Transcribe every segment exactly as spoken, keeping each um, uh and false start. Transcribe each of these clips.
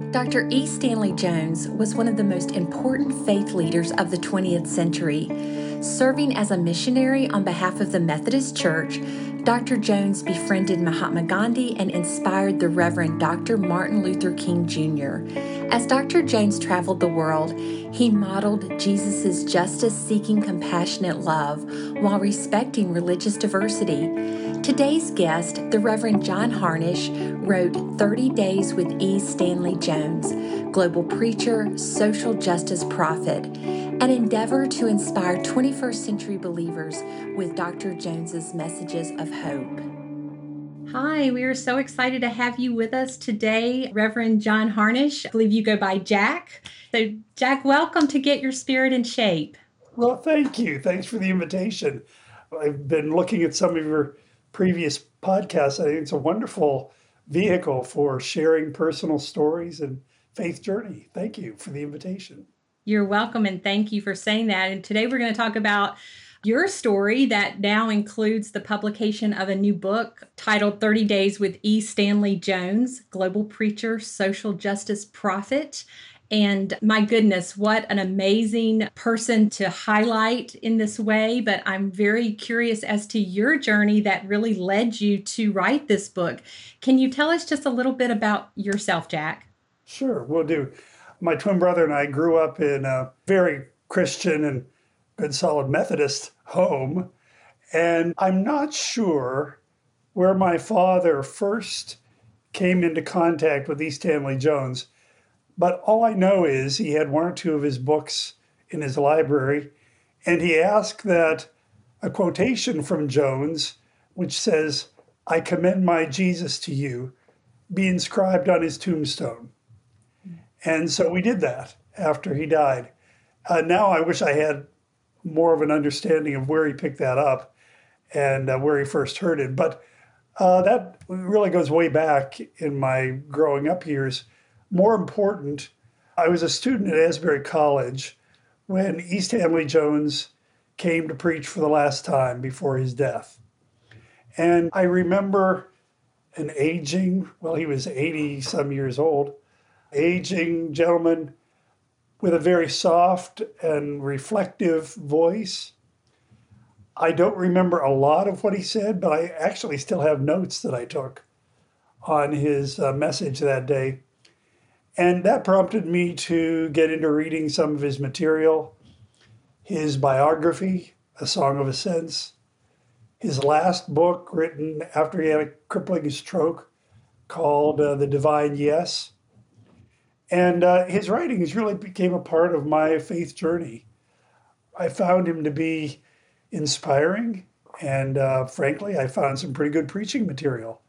Doctor E. Stanley Jones was one of the most important faith leaders of the twentieth century. Serving as a missionary on behalf of the Methodist Church, Doctor Jones befriended Mahatma Gandhi and inspired the Reverend Doctor Martin Luther King Junior As Doctor Jones traveled the world, he modeled Jesus' justice-seeking, compassionate love while respecting religious diversity. Today's guest, the Reverend John Harnish, wrote thirty days with E. Stanley Jones, global preacher, social justice prophet, an endeavor to inspire twenty-first century believers with Doctor Jones's messages of hope. Hi, we are so excited to have you with us today, Reverend John Harnish. I believe you go by Jack. So, Jack, welcome to Get Your Spirit in Shape. Well, thank you. Thanks for the invitation. I've been looking at some of your previous podcasts. I think it's a wonderful vehicle for sharing personal stories and faith journey. Thank you for the invitation. You're welcome, and thank you for saying that. And today we're going to talk about your story that now includes the publication of a new book titled thirty days with E. Stanley Jones, global preacher, social justice prophet. And my goodness, what an amazing person to highlight in this way. But I'm very curious as to your journey that really led you to write this book. Can you tell us just a little bit about yourself, Jack? Sure, will do. My twin brother and I grew up in a very Christian and good solid Methodist home. And I'm not sure where my father first came into contact with E. Stanley Jones. But all I know is he had one or two of his books in his library, and he asked that a quotation from Jones, which says, "I commend my Jesus to you," be inscribed on his tombstone. And so we did that after he died. Uh, now I wish I had more of an understanding of where he picked that up and uh, where he first heard it. But uh, that really goes way back in my growing up years. More important, I was a student at Asbury College when E. Stanley Jones came to preach for the last time before his death. And I remember an aging, well, he was eighty some years old, aging gentleman with a very soft and reflective voice. I don't remember a lot of what he said, but I actually still have notes that I took on his uh, message that day. And that prompted me to get into reading some of his material, his biography, A Song of Ascents, his last book written after he had a crippling stroke called uh, The Divine Yes. And uh, his writings really became a part of my faith journey. I found him to be inspiring, and uh, frankly, I found some pretty good preaching material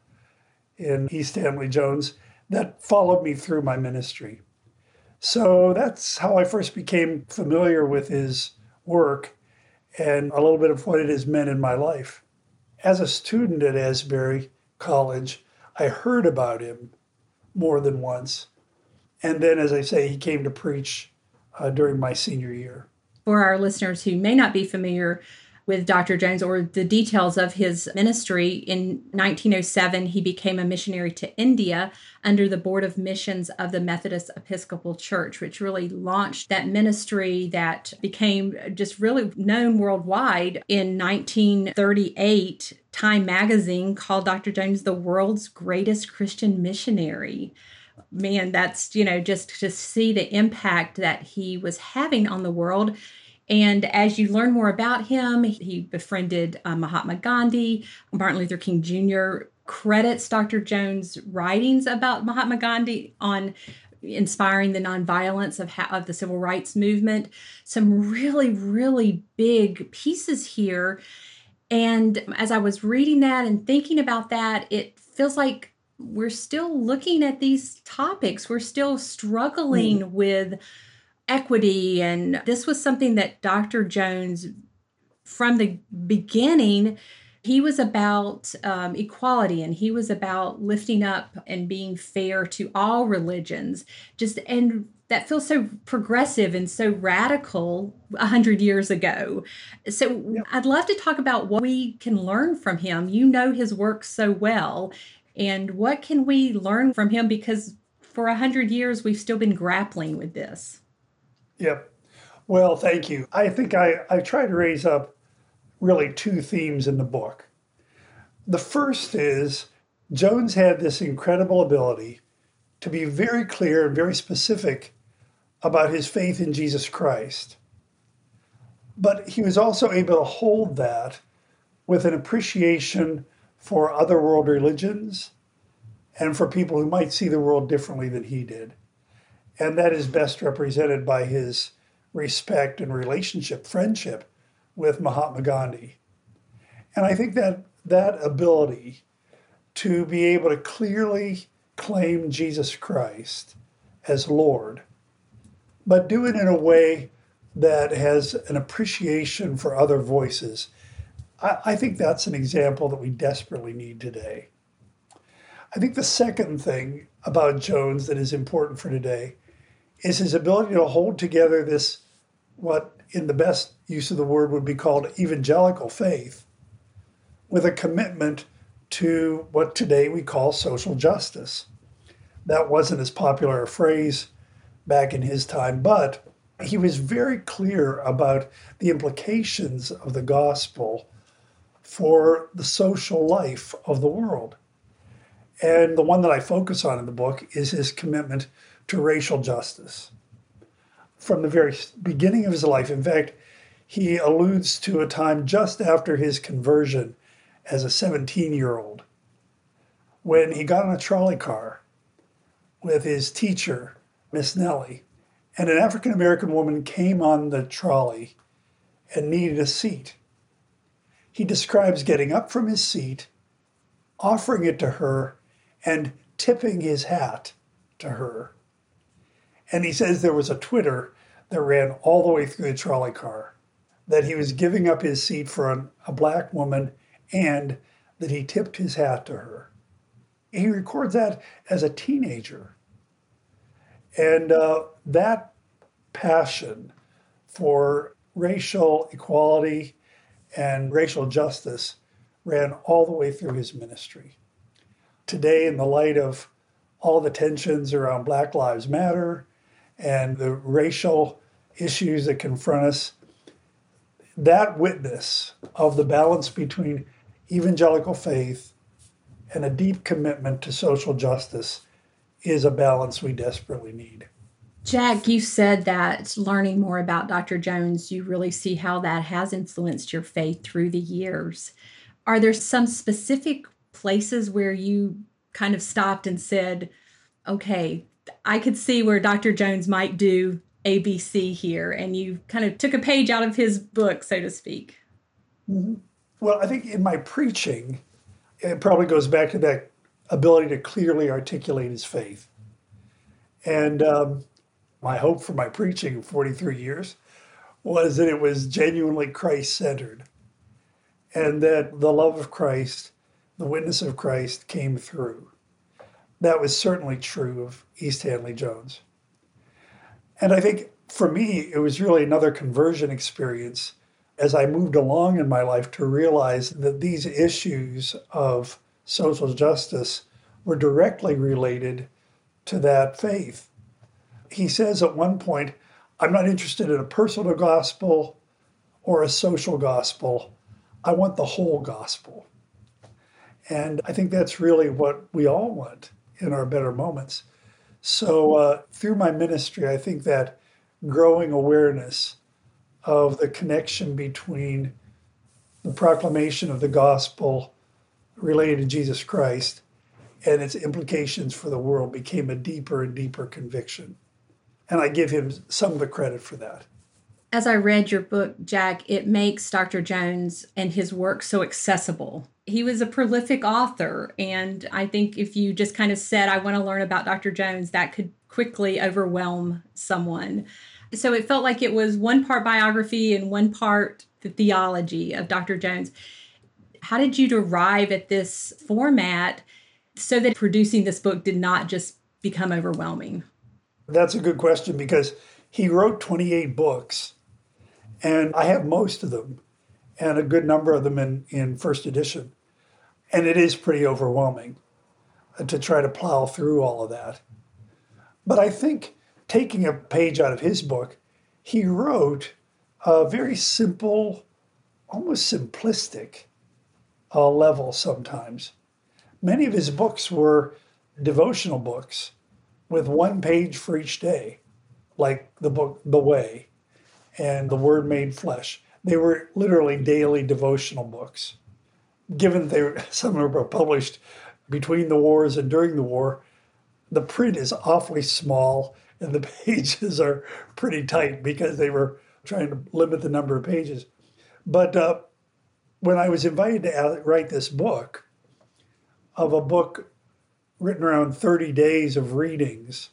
in E. Stanley Jones that followed me through my ministry. So that's how I first became familiar with his work and a little bit of what it has meant in my life. As a student at Asbury College, I heard about him more than once. And then, as I say, he came to preach uh, during my senior year. For our listeners who may not be familiar with Doctor Jones or the details of his ministry, in nineteen oh seven, he became a missionary to India under the Board of Missions of the Methodist Episcopal Church, which really launched that ministry that became just really known worldwide. In nineteen thirty-eight, Time magazine called Doctor Jones the world's greatest Christian missionary. Man, that's, you know, just to see the impact that he was having on the world. And as you learn more about him, he befriended uh, Mahatma Gandhi. Martin Luther King Junior credits Doctor Jones' writings about Mahatma Gandhi on inspiring the nonviolence of, ha- of the civil rights movement. Some really, really big pieces here. And as I was reading that and thinking about that, it feels like we're still looking at these topics. We're still struggling mm. with equity. And this was something that Doctor Jones, from the beginning, he was about um, equality, and he was about lifting up and being fair to all religions. Just and that feels so progressive and so radical a hundred years ago. So yeah. I'd love to talk about what we can learn from him. You know his work so well. And what can we learn from him? Because for a hundred years, we've still been grappling with this. Yep. Well, thank you. I think I, I try to raise up really two themes in the book. The first is Jones had this incredible ability to be very clear and very specific about his faith in Jesus Christ. But he was also able to hold that with an appreciation for other world religions and for people who might see the world differently than he did. And that is best represented by his respect and relationship, friendship with Mahatma Gandhi. And I think that that ability to be able to clearly claim Jesus Christ as Lord, but do it in a way that has an appreciation for other voices, I, I think that's an example that we desperately need today. I think the second thing about Jones that is important for today is his ability to hold together this, what in the best use of the word would be called evangelical faith, with a commitment to what today we call social justice. That wasn't as popular a phrase back in his time, but he was very clear about the implications of the gospel for the social life of the world. And the one that I focus on in the book is his commitment to racial justice. From the very beginning of his life, in fact, he alludes to a time just after his conversion as a seventeen-year-old, when he got on a trolley car with his teacher, Miss Nellie, and an African-American woman came on the trolley and needed a seat. He describes getting up from his seat, offering it to her, and tipping his hat to her. And he says there was a Twitter that ran all the way through the trolley car, that he was giving up his seat for an, a black woman and that he tipped his hat to her. He records that as a teenager. And uh, that passion for racial equality and racial justice ran all the way through his ministry. Today, in the light of all the tensions around Black Lives Matter and the racial issues that confront us, that witness of the balance between evangelical faith and a deep commitment to social justice is a balance we desperately need. Jack, you said that learning more about Doctor Jones, you really see how that has influenced your faith through the years. Are there some specific places where you kind of stopped and said, okay, I could see where Doctor Jones might do A B C here, and you kind of took a page out of his book, so to speak? Mm-hmm. Well, I think in my preaching, it probably goes back to that ability to clearly articulate his faith. And um, my hope for my preaching in forty-three years was that it was genuinely Christ-centered, and that the love of Christ, the witness of Christ came through. That was certainly true of E. Stanley Jones. And I think for me, it was really another conversion experience as I moved along in my life to realize that these issues of social justice were directly related to that faith. He says at one point, I'm not interested in a personal gospel or a social gospel. I want the whole gospel. And I think that's really what we all want in our better moments. So uh, through my ministry, I think that growing awareness of the connection between the proclamation of the gospel related to Jesus Christ and its implications for the world became a deeper and deeper conviction. And I give him some of the credit for that. As I read your book, Jack, it makes Doctor Jones and his work so accessible. He was a prolific author, and I think if you just kind of said, I want to learn about Doctor Jones, that could quickly overwhelm someone. So it felt like it was one part biography and one part the theology of Doctor Jones. How did you arrive at this format so that producing this book did not just become overwhelming? That's a good question, because he wrote twenty-eight books, and I have most of them, and a good number of them in, in first edition. And it is pretty overwhelming to try to plow through all of that. But I think taking a page out of his book, he wrote a very simple, almost simplistic uh, level sometimes. Many of his books were devotional books with one page for each day, like the book The Way and The Word Made Flesh. They were literally daily devotional books. Given they were, some of them were published between the wars and during the war, the print is awfully small and the pages are pretty tight because they were trying to limit the number of pages. But uh, when I was invited to write this book, of a book written around thirty days of readings,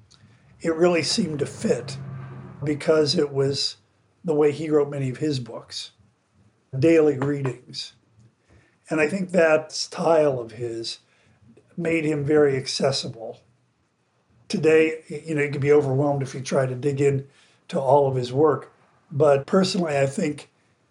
it really seemed to fit because it was the way he wrote many of his books, daily readings. And I think that style of his made him very accessible. Today, you know, you could be overwhelmed if you try to dig in to all of his work. But personally, I think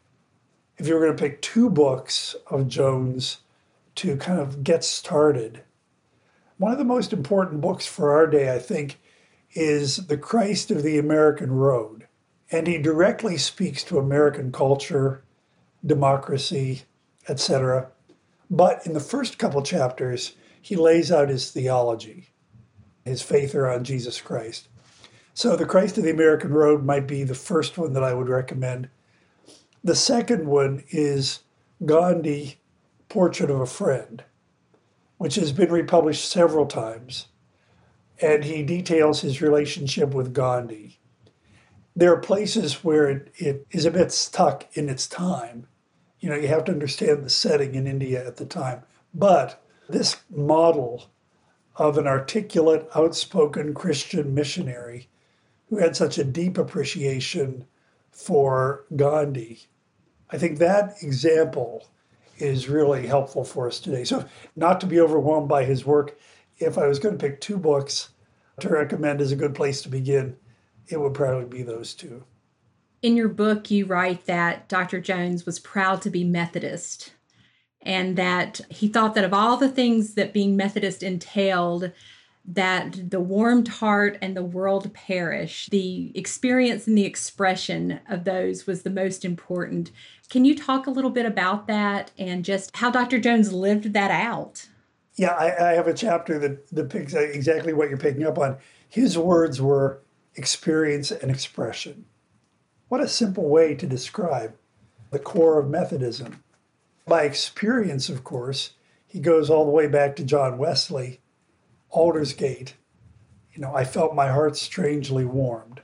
if you were going to pick two books of Jones to kind of get started, one of the most important books for our day, I think, is The Christ of the American Road. And he directly speaks to American culture, democracy, et cetera. But in the first couple chapters, he lays out his theology, his faith around Jesus Christ. So The Christ of the American Road might be the first one that I would recommend. The second one is Gandhi, Portrait of a Friend, which has been republished several times. And he details his relationship with Gandhi. There are places where it, it is a bit stuck in its time. You know, you have to understand the setting in India at the time. But this model of an articulate, outspoken Christian missionary who had such a deep appreciation for Gandhi, I think that example is really helpful for us today. So not to be overwhelmed by his work, if I was going to pick two books to recommend as a good place to begin, it would probably be those two. In your book, you write that Doctor Jones was proud to be Methodist and that he thought that of all the things that being Methodist entailed, that the warmed heart and the world perish, the experience and the expression of those was the most important. Can you talk a little bit about that and just how Doctor Jones lived that out? Yeah, I, I have a chapter that depicts exactly what you're picking up on. His words were experience and expression. What a simple way to describe the core of Methodism. By experience, of course, he goes all the way back to John Wesley, Aldersgate. You know, I felt my heart strangely warmed.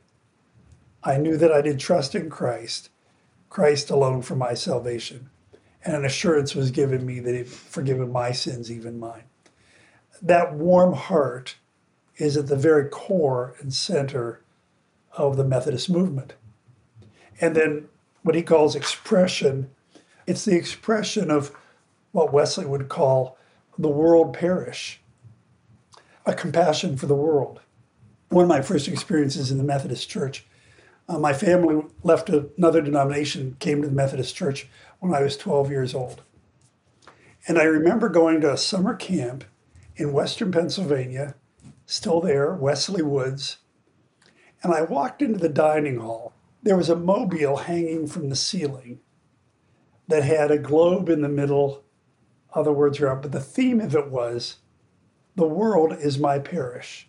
I knew that I did trust in Christ, Christ alone for my salvation. And an assurance was given me that he'd forgiven my sins, even mine. That warm heart is at the very core and center of the Methodist movement. And then what he calls expression, it's the expression of what Wesley would call the world perish, a compassion for the world. One of my first experiences in the Methodist Church, uh, my family left another denomination, came to the Methodist Church when I was twelve years old. And I remember going to a summer camp in Western Pennsylvania, still there, Wesley Woods, and I walked into the dining hall. There was a mobile hanging from the ceiling that had a globe in the middle, other words around, but the theme of it was, "The world is my parish."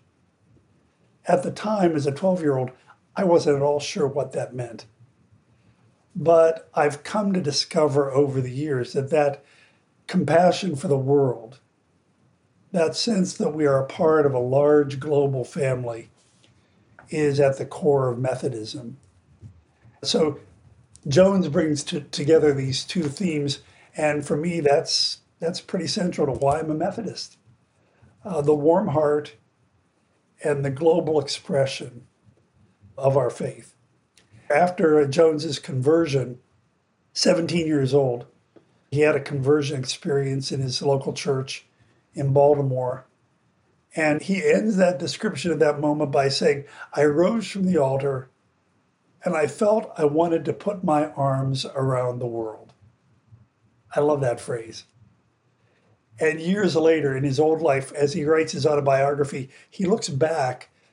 At the time, as a twelve-year-old, I wasn't at all sure what that meant. But I've come to discover over the years that that compassion for the world, that sense that we are a part of a large global family, is at the core of Methodism. So Jones brings to, together these two themes, and for me, that's that's pretty central to why I'm a Methodist. Uh, the warm heart and the global expression of our faith. After Jones's conversion, seventeen years old, he had a conversion experience in his local church in Baltimore. And he ends that description of that moment by saying, "I rose from the altar and I felt I wanted to put my arms around the world." I love that phrase. And years later in his old life, as he writes his autobiography, he looks back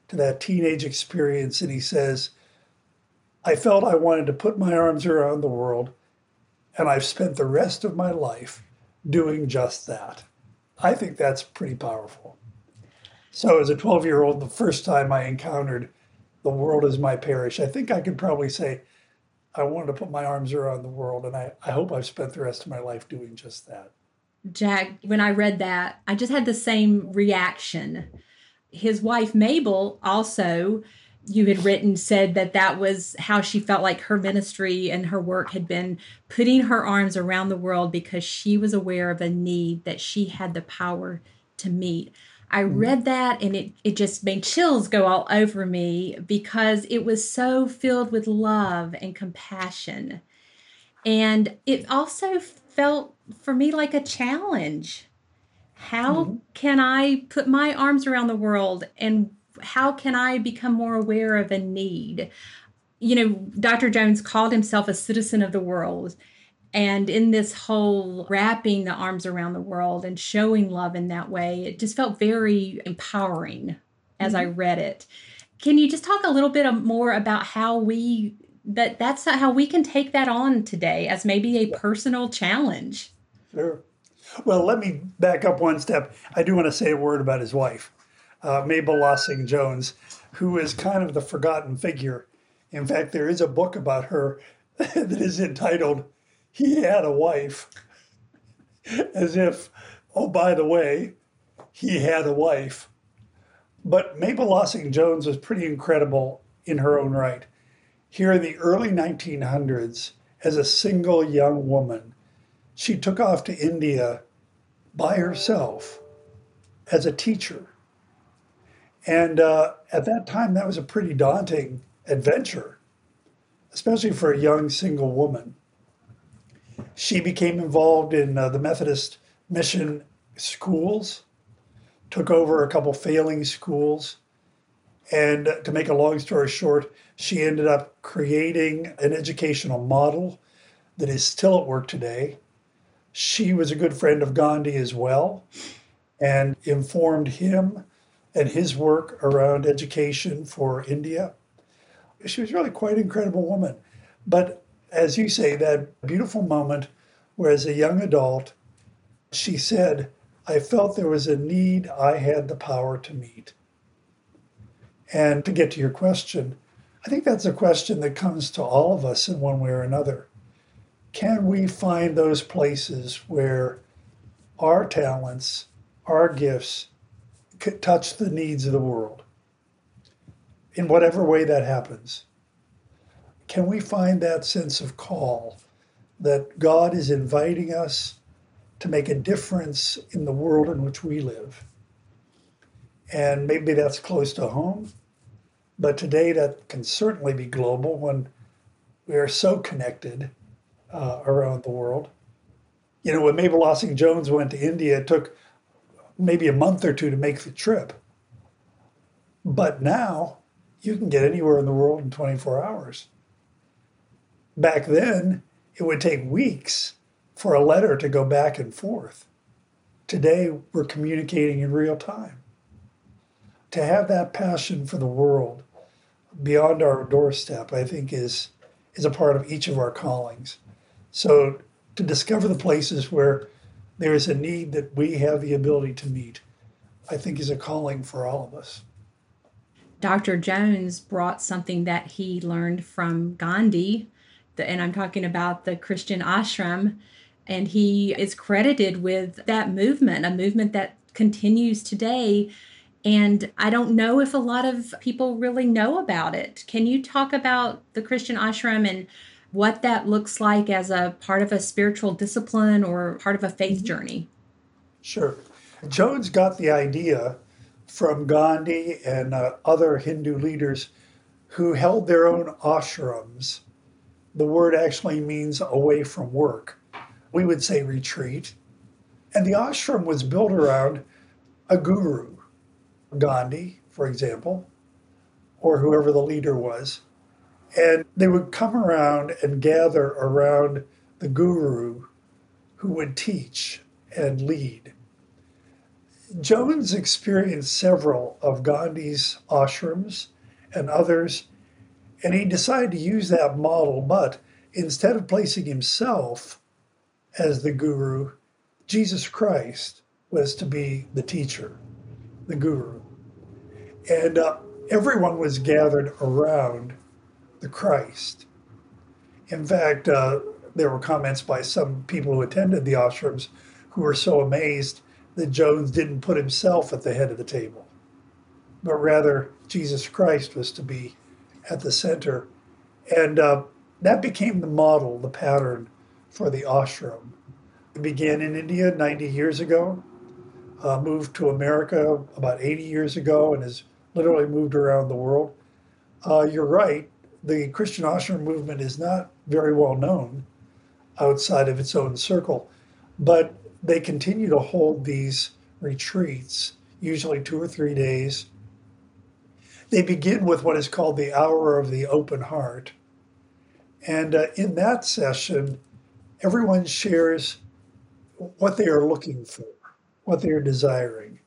to that teenage experience, and he says, I felt I wanted to put my arms around the world, and I've spent the rest of my life doing just that. I think that's pretty powerful. So as a twelve-year-old, the first time I encountered the world as my parish, I think I could probably say, I wanted to put my arms around the world, and I, I hope I've spent the rest of my life doing just that. Jack, when I read that, I just had the same reaction. His wife, Mabel, also, you had written, said that that was how she felt like her ministry and her work had been putting her arms around the world because she was aware of a need that she had the power to meet. I mm-hmm. read that and it, it just made chills go all over me because it was so filled with love and compassion. And it also felt for me like a challenge. How mm-hmm. can I put my arms around the world, and how can I become more aware of a need? You know, Doctor Jones called himself a citizen of the world. And in this whole wrapping the arms around the world and showing love in that way, it just felt very empowering as mm-hmm. I read it. Can you just talk a little bit more about how we, that that's how we can take that on today as maybe a personal challenge? Sure. Well, let me back up one step. I do want to say a word about his wife, uh, Mabel Lossing Jones, who is kind of the forgotten figure. In fact, there is a book about her that is entitled, He Had a Wife, as if, oh, by the way, he had a wife. But Mabel Lossing Jones was pretty incredible in her own right. Here in the early nineteen hundreds, as a single young woman, she took off to India by herself as a teacher. And uh, at that time, that was a pretty daunting adventure, especially for a young single woman. She became involved in uh, the Methodist mission schools, took over a couple failing schools, and uh, to make a long story short, she ended up creating an educational model that is still at work today. She was a good friend of Gandhi as well, and informed him and his work around education for India. She was really quite an incredible woman. But as you say, that beautiful moment where as a young adult, she said, I felt there was a need I had the power to meet. And to get to your question, I think that's a question that comes to all of us in one way or another. Can we find those places where our talents, our gifts, could touch the needs of the world? In whatever way that happens. Can we find that sense of call that God is inviting us to make a difference in the world in which we live? And maybe that's close to home, but today that can certainly be global when we are so connected uh, around the world. You know, when Mabel Lossing Jones went to India, it took maybe a month or two to make the trip. But now you can get anywhere in the world in twenty-four hours. Back then, it would take weeks for a letter to go back and forth. Today, we're communicating in real time. To have that passion for the world beyond our doorstep, I think, is, is a part of each of our callings. So to discover the places where there is a need that we have the ability to meet, I think is a calling for all of us. Doctor Jones brought something that he learned from Gandhi, and I'm talking about the Christian ashram, and he is credited with that movement, a movement that continues today. And I don't know if a lot of people really know about it. Can you talk about the Christian ashram and what that looks like as a part of a spiritual discipline or part of a faith journey? Sure. Jones got the idea from Gandhi and uh, other Hindu leaders who held their own ashrams. The word actually means away from work. We would say retreat. And the ashram was built around a guru, Gandhi, for example, or whoever the leader was. And they would come around and gather around the guru who would teach and lead. Jones experienced several of Gandhi's ashrams and others, and he decided to use that model, but instead of placing himself as the guru, Jesus Christ was to be the teacher, the guru. And uh, everyone was gathered around the Christ. In fact, uh, there were comments by some people who attended the ashrams who were so amazed that Jones didn't put himself at the head of the table, but rather Jesus Christ was to be at the center. And uh, that became the model, the pattern for the ashram. It began in India ninety years ago, uh, moved to America about eighty years ago, and has literally moved around the world. Uh, you're right, the Christian ashram movement is not very well known outside of its own circle, but they continue to hold these retreats, usually two or three days. They begin with what is called the Hour of the Open Heart. And uh, in that session, everyone shares what they are looking for, what they are desiring.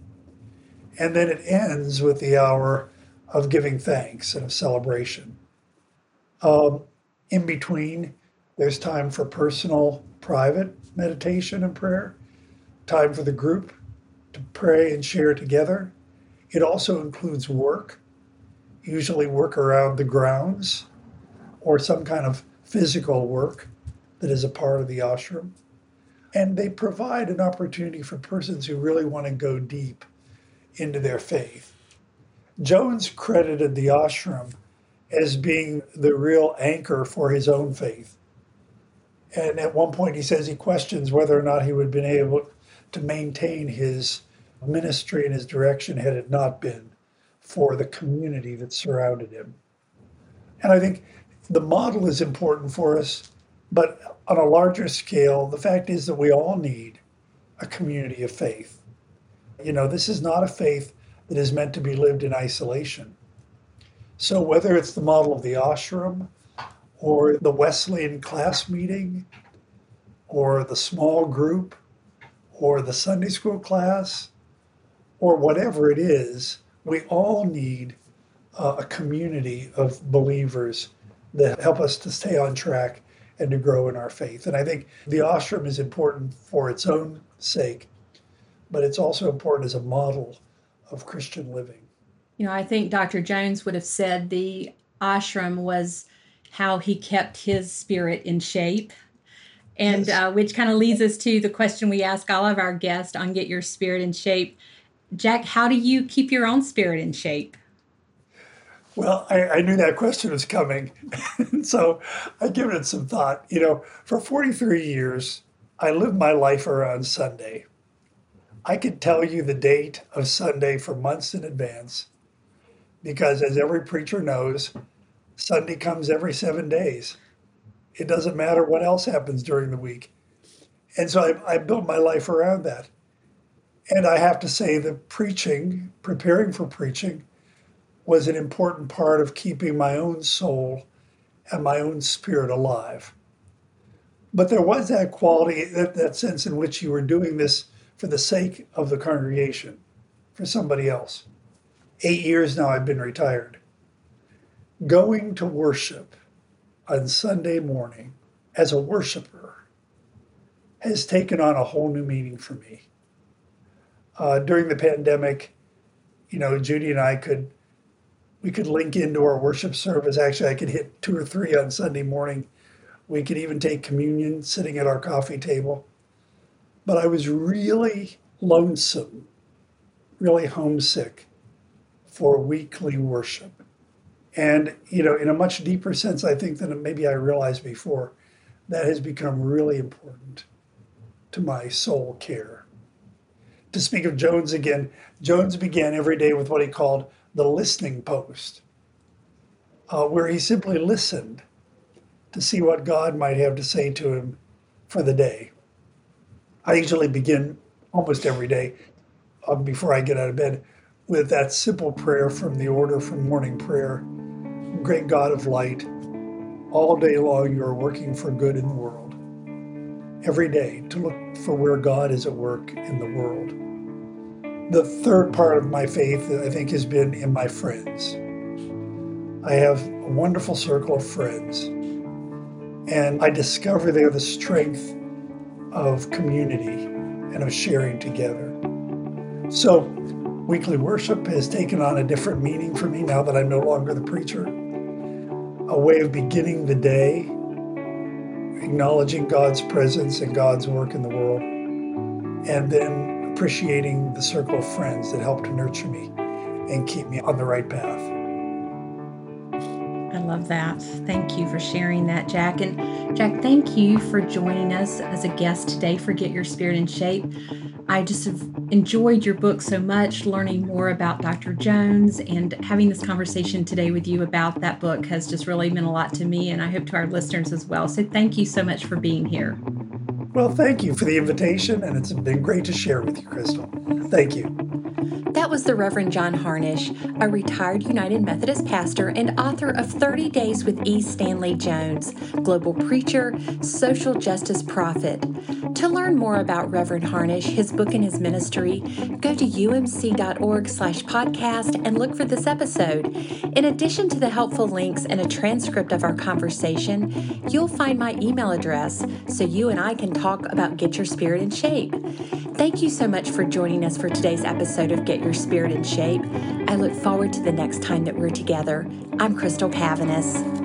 And then it ends with the hour of giving thanks and of celebration. Um, in between, there's time for personal, private meditation and prayer, time for the group to pray and share together. It also includes work, usually work around the grounds or some kind of physical work that is a part of the ashram. And they provide an opportunity for persons who really want to go deep into their faith. Jones credited the ashram as being the real anchor for his own faith. And at one point he says he questions whether or not he would have been able to maintain his ministry and his direction had it not been for the community that surrounded him. And I think the model is important for us, but on a larger scale, the fact is that we all need a community of faith. You know, this is not a faith that is meant to be lived in isolation. So whether it's the model of the ashram, or the Wesleyan class meeting, or the small group, or the Sunday school class, or whatever it is, we all need uh, a community of believers that help us to stay on track and to grow in our faith. And I think the ashram is important for its own sake, but it's also important as a model of Christian living. You know, I think Doctor Jones would have said the ashram was how he kept his spirit in shape. And yes. uh, which kind of leads us to the question we ask all of our guests on Get Your Spirit in Shape. Jack, how do you keep your own spirit in shape? Well, I, I knew that question was coming. So I've given it some thought. You know, for forty-three years, I lived my life around Sunday. I could tell you the date of Sunday for months in advance because, as every preacher knows, Sunday comes every seven days. It doesn't matter what else happens during the week. And so I, I built my life around that. And I have to say that preaching, preparing for preaching, was an important part of keeping my own soul and my own spirit alive. But there was that quality, that, that sense in which you were doing this for the sake of the congregation, for somebody else. Eight years now I've been retired. Going to worship on Sunday morning as a worshiper has taken on a whole new meaning for me. Uh, during the pandemic, you know, Judy and I could, we could link into our worship service. Actually, I could hit two or three on Sunday morning. We could even take communion sitting at our coffee table. But I was really lonesome, really homesick for weekly worship. And, you know, in a much deeper sense, I think than maybe I realized before, that has become really important to my soul care. To speak of Jones again, Jones began every day with what he called the listening post, uh, where he simply listened to see what God might have to say to him for the day. I usually begin almost every day uh, before I get out of bed with that simple prayer from the order from morning prayer. Great God of light, all day long you are working for good in the world. Every day to look for where God is at work in the world. The third part of my faith, I think, has been in my friends. I have a wonderful circle of friends, and I discover there the strength of community and of sharing together. So weekly worship has taken on a different meaning for me now that I'm no longer the preacher. A way of beginning the day, acknowledging God's presence and God's work in the world, and then appreciating the circle of friends that help to nurture me and keep me on the right path. I love that. Thank you for sharing that, Jack. And Jack, thank you for joining us as a guest today for Get Your Spirit in Shape. I just have enjoyed your book so much, learning more about Doctor Jones, and having this conversation today with you about that book has just really meant a lot to me, and I hope to our listeners as well. So thank you so much for being here. Well, thank you for the invitation, and it's been great to share with you, Crystal. Thank you. That was the Reverend John Harnish, a retired United Methodist pastor and author of thirty days with E. Stanley Jones, global preacher, social justice prophet. To learn more about Reverend Harnish, his book and his ministry, go to umc.org slash podcast and look for this episode. In addition to the helpful links and a transcript of our conversation, you'll find my email address so you and I can talk about Get Your Spirit in Shape. Thank you so much for joining us for today's episode of Get Your Spirit in Shape. I look forward to the next time that we're together. I'm Crystal Cavanis.